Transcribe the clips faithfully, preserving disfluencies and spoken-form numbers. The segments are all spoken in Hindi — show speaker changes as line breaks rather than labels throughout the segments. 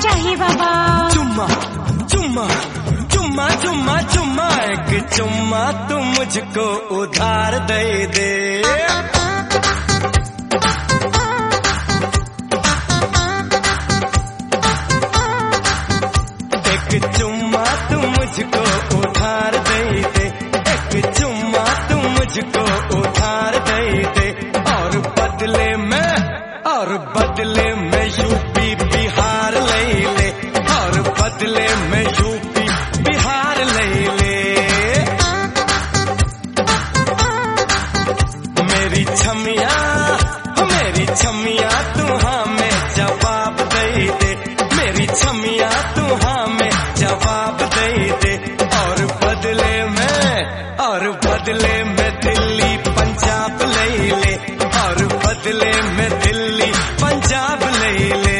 चाहिए बाबा?
चुम्मा चुम्मा चुम्मा चुम्मा चुम्मा, एक चुम्मा तू मुझको उधार दे दे। एक चुम्मा तू मुझको उधार दे दे, एक चुम्मा तू मुझको उधार दे दे। और बदले में और बदले में यूपी बिहार ले ले, और बदले में यूपी बिहार ले ले। मेरी छमिया मेरी छमिया तू हाँ में जवाब दे दे, मेरी छमिया तू हाँ में जवाब दे दे। और बदले में और बदले में दिल्ली पंजाब ले ले, और बदले में दिल्ली पंजाब ले ले।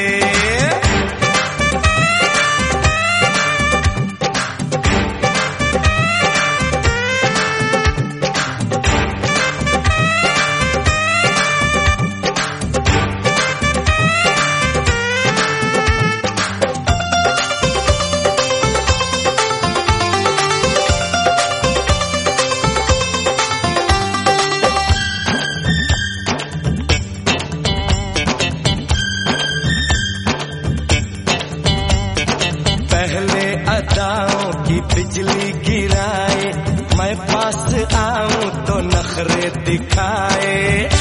पहले अदाओं की बिजली गिराए, मैं पास आऊं तो नखरे दिखाए।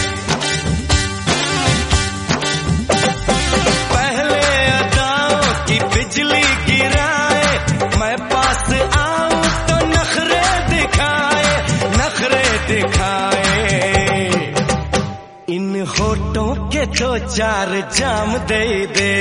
पहले अदाओं की बिजली गिराए, मैं पास आऊं तो नखरे दिखाए, नखरे दिखाए। इन होठों के दो चार जाम दे दे,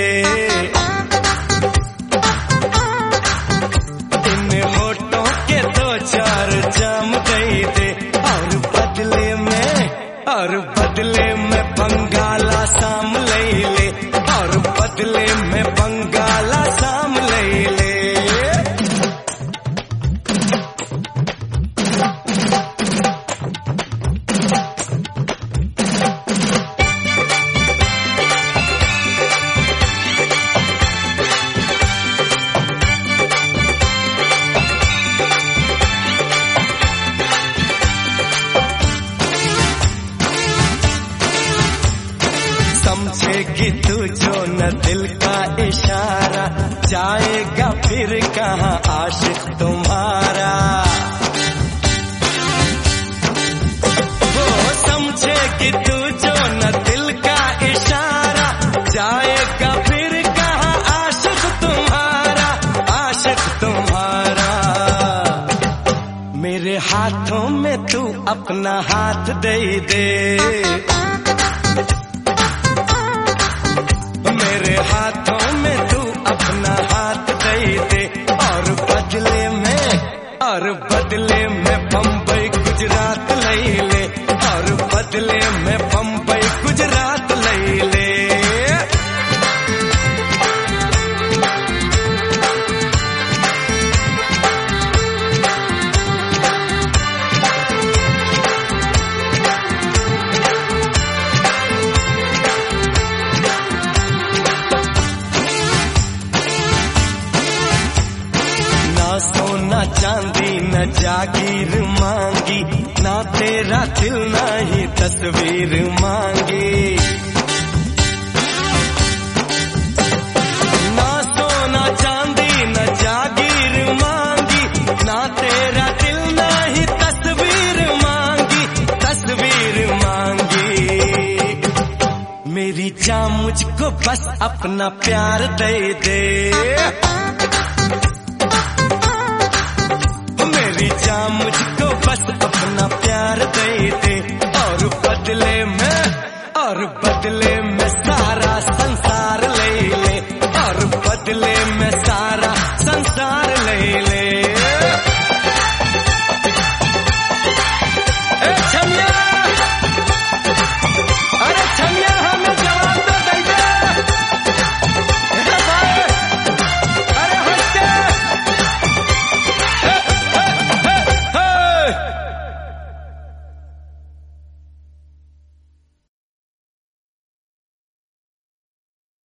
चार जाम दे दे। और बदले में और बदले में बंगाला साम ले ले, और बदले में बंगाला साम ले ले। समझेगी तू जो न दिल का इशारा, जाएगा फिर कहाँ आशिक तुम्हारा। वो समझेगी तू जो न दिल का इशारा, जाएगा फिर कहाँ आशिक तुम्हारा, आशिक तुम्हारा। मेरे हाथों में तू अपना हाथ दे दे, मेरे हाथों में तू अपना हाथ दे दे। और बदले में और बदले में बम्बई गुजरात ले ले, और बदले में बम्बई गुजरात ले ले। सोना चांदी न जागीर मांगी, ना तेरा दिल ना ही तस्वीर मांगी। ना सोना चांदी न जागीर मांगी, ना तेरा दिल ना ही तस्वीर मांगी, तस्वीर मांगी। मेरी जान मुझको बस अपना प्यार दे दे, मेरी जान मुझको बस अपना प्यार दे दे। और बदले में और बदले